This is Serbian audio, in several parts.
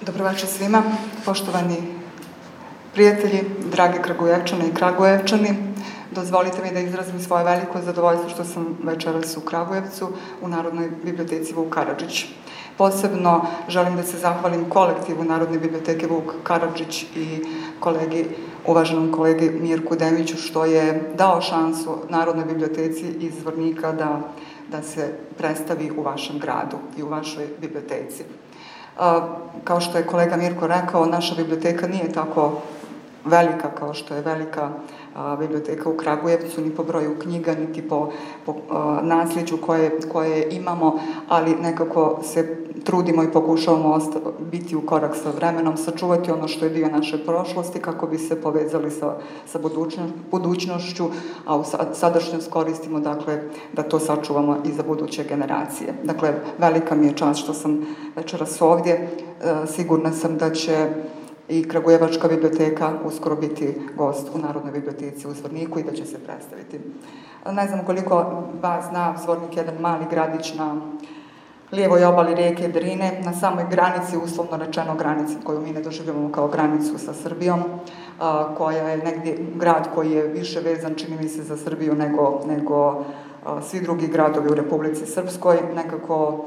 Dobroveče svima, poštovani prijatelji, dragi Kragujevčani i Kragujevčani. Dozvolite mi da izrazim svoje veliko zadovoljstvo što sam večeras u Kragujevcu u Narodnoj biblioteci Vuk Karadžić. Posebno želim da se zahvalim kolektivu Narodne biblioteke Vuk Karadžić i uvaženom kolegi Mirku Demiću što je dao šansu Narodnoj biblioteci iz Zvornika da se predstavi u vašem gradu i u vašoj biblioteci. Kao što je kolega Mirko rekao, naša biblioteka nije tako velika kao što je velika biblioteka u Kragujevcu, ni po broju knjiga, niti po nasljeđu koje imamo, ali nekako se trudimo i pokušavamo biti u korak sa vremenom, sačuvati ono što je dio naše prošlosti kako bi se povezali sa budućnošću, a u sadašnjost koristimo da to sačuvamo i za buduće generacije. Dakle, velika mi je čast što sam večeras ovdje. Sigurna sam da će i Kragujevačka biblioteka uskoro biti gost u Narodnoj biblioteci u Zvorniku i da će se predstaviti. Ne znam koliko vas zna, Zvornik je jedan mali gradić na lijevoj obali rijeke Drine, na samoj granici, uslovno rečeno granici koju mi ne doživljavamo kao granicu sa Srbijom, koja je negdje grad koji je više vezan, čini mi se, za Srbiju nego svi drugi gradovi u Republici Srpskoj. Nekako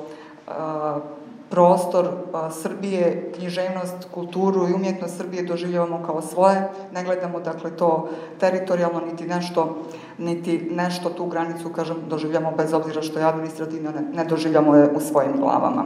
prostor Srbije, književnost, kulturu i umjetnost Srbije doživljavamo kao svoje. Ne gledamo, to teritorijalno, niti nešto tu granicu, doživljamo bez obzira što je administrativno, ne doživljamo je u svojim glavama.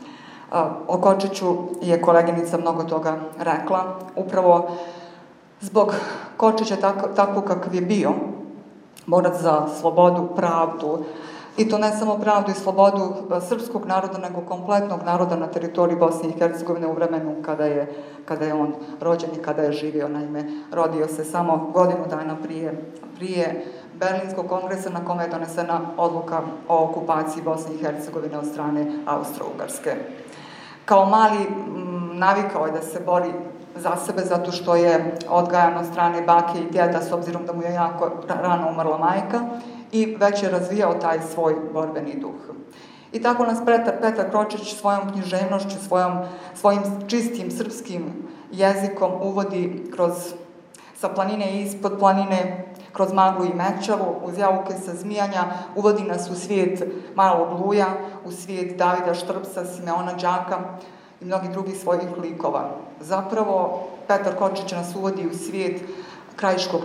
O Kočiću je koleginica mnogo toga rekla. Upravo zbog Kočića tako kakav je bio, borac za slobodu, pravdu, i to ne samo pravdu i slobodu srpskog naroda, nego kompletnog naroda na teritoriji Bosne i Hercegovine u vremenu kada je on rođen i kada je živio. Naime, rodio se samo godinu dana prije Berlinskog kongresa na kome je donesena odluka o okupaciji Bosne i Hercegovine od strane Austro-Ugarske. Kao mali navikao je da se bori za sebe zato što je odgajan od strane bake i djeda, s obzirom da mu je jako rano umrla majka, i već je razvijao taj svoj borbeni duh. I tako nas Petar Kočić svojom književnošću, svojim čistim srpskim jezikom uvodi sa planine i ispod planine, kroz maglu i mečavu, uz jauke sa zmijanja, uvodi nas u svijet Malog Luja, u svijet Davida Štrbsa, Simeona Đaka i mnogih drugih svojih likova. Zapravo, Petar Kočić nas uvodi u svijet krajiškog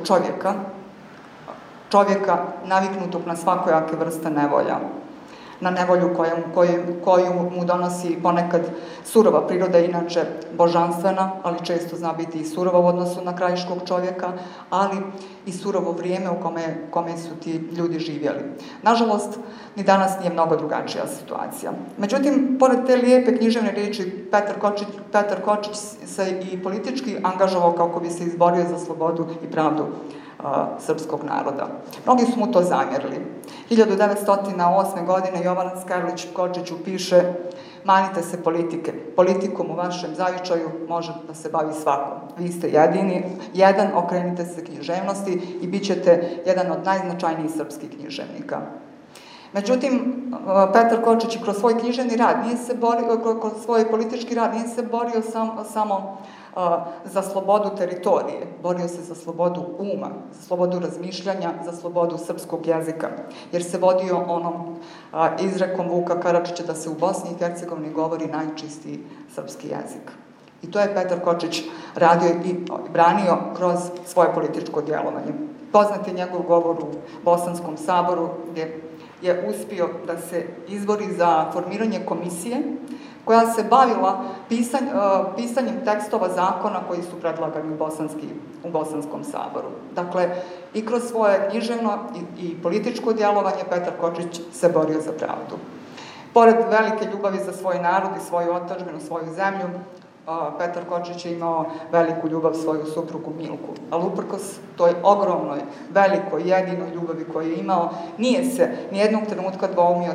čovjeka naviknutog na svakojake vrste nevolja, na nevolju koju mu donosi ponekad surova priroda, inače božanstvena, ali često zna biti i surova u odnosu na krajiškog čovjeka, ali i surovo vrijeme u kome su ti ljudi živjeli. Nažalost, ni danas nije mnogo drugačija situacija. Međutim, pored te lijepe književne riječi, Petar Kočić se i politički angažovao kako bi se izborio za slobodu i pravdu srpskog naroda. Mnogi su mu to zamjerili. 1908. godine Jovan Skarlić Kočiću piše: manite se politike. Politikom u vašem zavičaju može da se bavi svako. Vi ste jedan, okrenite se književnosti i bit ćete jedan od najznačajnijih srpskih književnika. Međutim, Petar Kočić kroz svoj književni rad kroz svoj politički rad nije se borio samo za slobodu teritorije, borio se za slobodu uma, za slobodu razmišljanja, za slobodu srpskog jezika, jer se vodio onom izrekom Vuka Karadžića da se u Bosni i Hercegovini govori najčistiji srpski jezik. I to je Petar Kočić radio i branio kroz svoje političko djelovanje. Poznat je njegov govor u Bosanskom saboru, gdje je uspio da se izbori za formiranje komisije koja se bavila pisanjem tekstova zakona koji su predlagani u Bosanskom saboru. Dakle, i kroz svoje književno i političko djelovanje Petar Kočić se borio za pravdu. Pored velike ljubavi za svoj narod i svoju otadžbinu, svoju zemlju, Petar Kočić je imao veliku ljubav svoju suprugu Milku, ali uprkos toj ogromnoj, velikoj, jedinoj ljubavi koju je imao, nije se nijednog trenutka dvoumio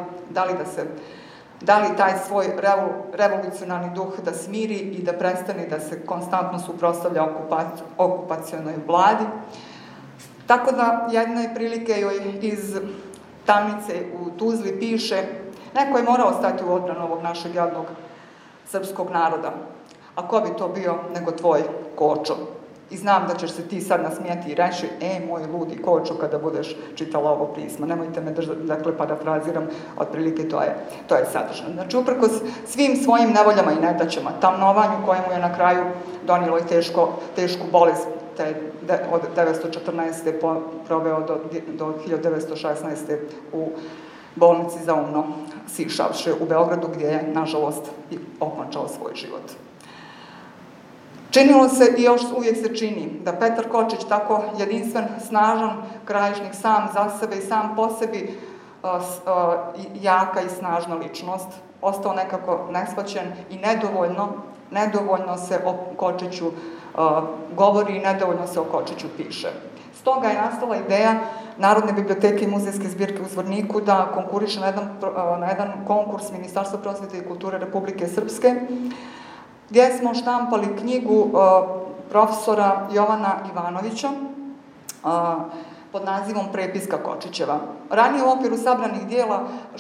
da li taj svoj revolucionarni duh da smiri i da prestane da se konstantno suprotstavlja okupacionoj vladi. Tako da jedne prilike joj iz tamnice u Tuzli piše: neko je morao stati u odbranu ovog našeg jadnog srpskog naroda. A ko bi to bio nego tvoj Kočo? I znam da ćeš se ti sad nasmijeti i reći, moj ludi Kočo, kada budeš čitala ovo pismo. Nemojte me držati, dakle, parafraziram, otprilike to je sadržano. Znači, uprkos svim svojim nevoljama i nedaćama, tamnovanju kojemu je na kraju donijelo i tešku bolest, te od 1914. proveo do 1916. u bolnici za umno sišavši u Beogradu, gdje je, nažalost, i okončao svoj život. Činilo se i još uvijek se čini da Petar Kočić, tako jedinstven, snažan krajišnik, sam za sebe i sam po sebi jaka i snažna ličnost, ostao nekako neshvaćen i nedovoljno se o Kočiću govori i nedovoljno se o Kočiću piše. Stoga je nastala ideja Narodne biblioteke i muzejske zbirke u Zvorniku da konkuriše na jedan konkurs Ministarstva prosvete i kulture Republike Srpske, gdje smo štampali knjigu profesora Jovana Ivanovića pod nazivom Prepiska Kočićeva. Ranije u okviru sabranih dijela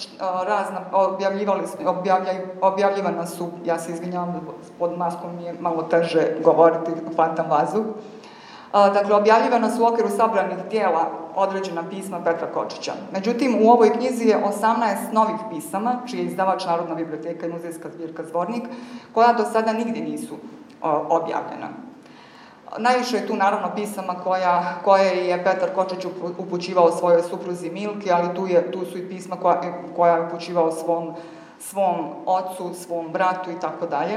objavljivana su, ja se izvinjavam, pod maskom mi je malo teže govoriti, hvatam vazduh. Dakle, objavljivana su u okviru sabranih dijela određena pisma Petra Kočića. Međutim, u ovoj knjizi je 18 novih pisama, čiji je izdavač Narodna biblioteka i muzejska zbirka Zvornik, koja do sada nigdje nisu objavljena. Najviše je tu naravno pisama koje je Petar Kočić upućivao svojoj supruzi Milki, ali tu su i pisma koja je upućivao svom ocu, svom bratu i tako dalje.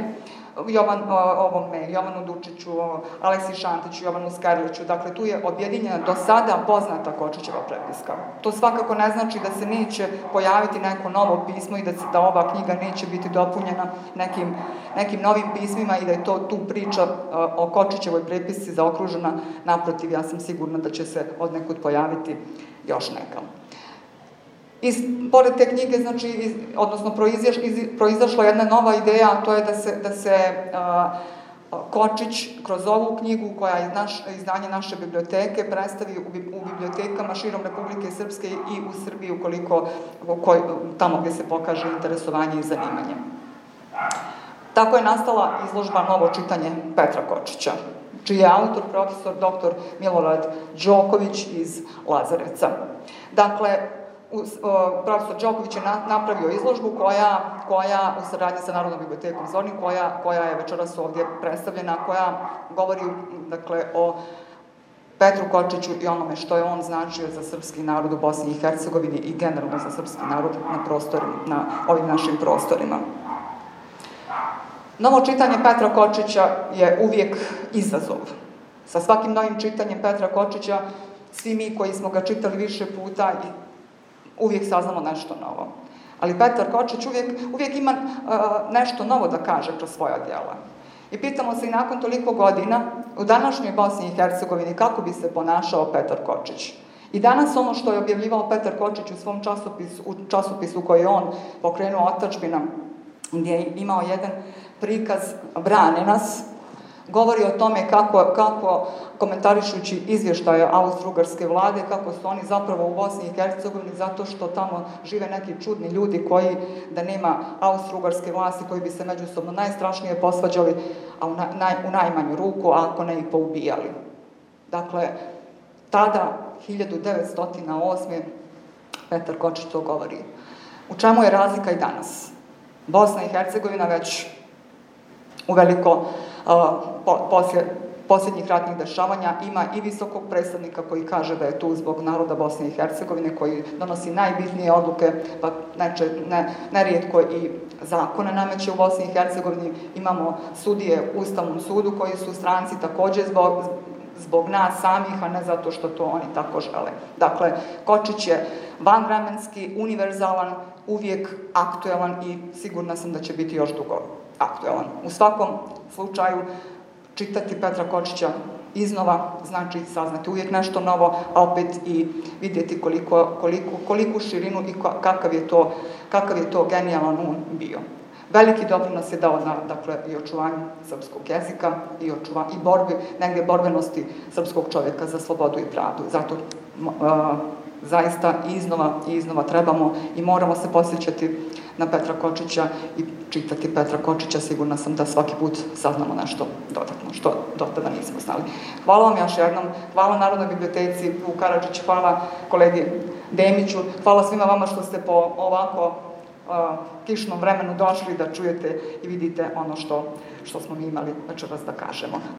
Jovanu Dučiću, Aleksiji Šantiću, Jovanu Skerliću. Dakle, tu je objedinjena do sada poznata Kočićeva prepiska. To svakako ne znači da se neće pojaviti neko novo pismo i da ova knjiga neće biti dopunjena nekim novim pismima i da je to tu priča o Kočićevoj prepisci zaokružena. Naprotiv, ja sam sigurna da će se od nekud pojaviti još neka. Pored te knjige, znači, odnosno proizašla jedna nova ideja, a to je da se Kočić kroz ovu knjigu, koja je izdanje naše biblioteke, predstavi u bibliotekama širom Republike Srpske i u Srbiji, tamo gdje se pokaže interesovanje i zanimanje. Tako je nastala izložba Novo čitanje Petra Kočića, čiji je autor profesor dr. Milorad Đoković iz Lazarevca. Dakle, profesor Đoković je napravio izložbu koja u saradnji sa Narodnom bibliotekom Zvornik, koja je večeras ovdje predstavljena, koja govori, dakle, o Petru Kočiću i onome što je on značio za srpski narod u Bosni i Hercegovini i generalno za srpski narod na ovim našim prostorima. Novo čitanje Petra Kočića je uvijek izazov. Sa svakim novim čitanjem Petra Kočića, svi mi koji smo ga čitali više puta, uvijek saznamo nešto novo. Ali Petar Kočić uvijek ima nešto novo da kaže kroz svoja djela. I pitamo se i nakon toliko godina, u današnjoj Bosni i Hercegovini, kako bi se ponašao Petar Kočić. I danas ono što je objavljivao Petar Kočić u svom časopisu koji je on pokrenuo Otadžbina, gdje je imao jedan prikaz Brane nas, govori o tome kako komentarišući izvještaje austro-ugarske vlade, kako su oni zapravo u Bosni i Hercegovini, zato što tamo žive neki čudni ljudi koji, da nema austro-ugarske vlasti, koji bi se međusobno najstrašnije posvađali, a u najmanju ruku, a ako ne i poubijali. Dakle, tada, 1908. Petar Kočić to govori. U čemu je razlika i danas? Bosna i Hercegovina već uveliko poslije posljednjih ratnih dešavanja ima i visokog predstavnika koji kaže da je tu zbog naroda Bosne i Hercegovine, koji donosi najbitnije odluke, pa nerijetko i zakone nameće u Bosni i Hercegovini. Imamo sudije u Ustavnom sudu koji su stranci također zbog nas samih, a ne zato što to oni tako žele. Dakle, Kočić je vanvremenski, univerzalan, uvijek aktuelan i sigurna sam da će biti još dugo aktuelan. U svakom slučaju, čitati Petra Kočića iznova znači saznati uvijek nešto novo, a opet i vidjeti koliku širinu i kakav je to genijalan um bio. Veliki doprinos je dao dakle, i očuvanju srpskog jezika i borbi, negdje borbenosti srpskog čovjeka za slobodu i pravdu. Zato zaista iznova trebamo i moramo se posjećati na Petra Kočića i čitati Petra Kočića, sigurna sam da svaki put saznamo nešto dodatno, što do tada nismo znali. Hvala vam još jednom, hvala Narodnoj biblioteci u Karadžić, hvala kolegi Demiću, hvala svima vama što ste po ovako kišnom vremenu došli da čujete i vidite ono što smo mi imali večeras da kažemo.